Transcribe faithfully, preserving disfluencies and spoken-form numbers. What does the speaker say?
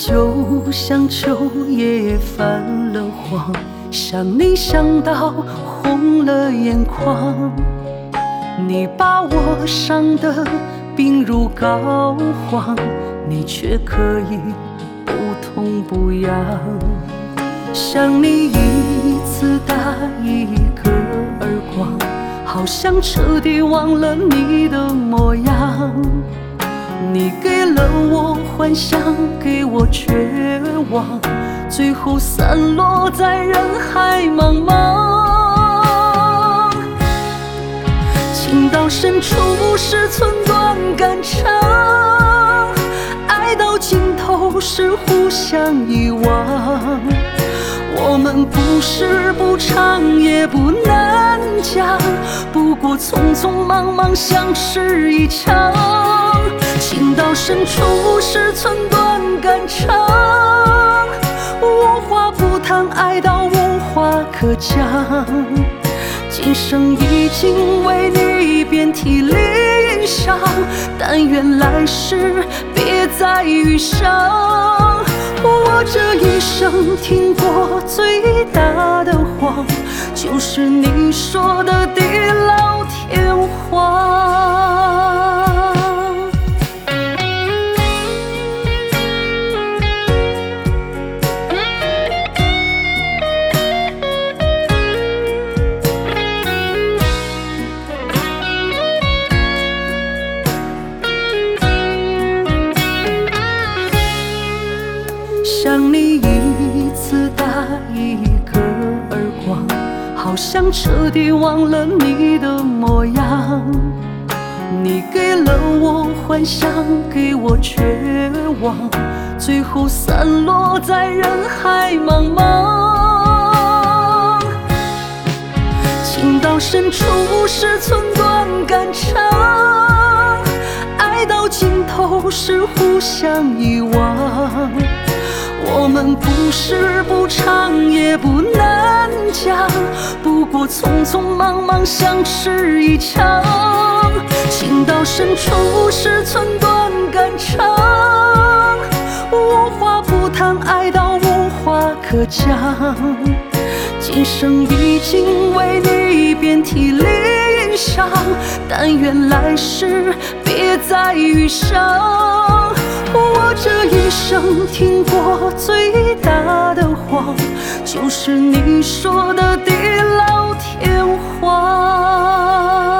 就像秋叶泛了黄，想你想到红了眼眶。你把我伤得病入膏肓，你却可以不痛不痒。想你一次打一个耳光，好像彻底忘了你的模样。你给了我幻想，给我绝望，最后散落在人海茫茫。情到深处是寸断肝肠，爱到尽头是互相遗忘。我们不是不长也不难讲，不过匆匆忙忙相识一场。情到深处是寸断肝肠，无话不谈，爱到无话可讲。今生已经为你遍体鳞伤，但愿来世别再遇上。我这一生听过最大的谎，就是你说的地老天荒。想你一次打一个耳光，好像彻底忘了你的模样。你给了我幻想，给我绝望，最后散落在人海茫茫。情到深处是寸断肝肠，爱到尽头是互相遗忘。我们不是不长也不难讲，不过匆匆忙忙相识一场。情到深处是寸断肝肠，无话不谈，爱到无话可讲。今生已经为你遍体鳞伤，但愿来世别再遇上。我这一生听过最大的谎，就是你说的地老天荒。